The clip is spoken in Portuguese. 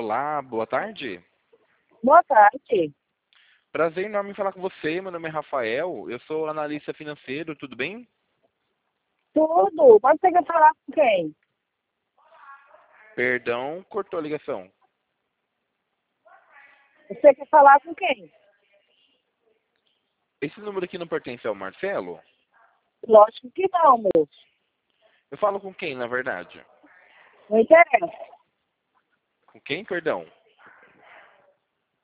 Olá, boa tarde. Boa tarde. Prazer enorme em falar com você. Meu nome é Rafael. Eu sou analista financeiro, tudo bem? Tudo. Mas você quer falar com quem? Perdão, cortou a ligação. Você quer falar com quem? Esse número aqui não pertence ao Marcelo? Lógico que não, moço. Eu falo com quem, na verdade? Não interessa. Com quem, perdão?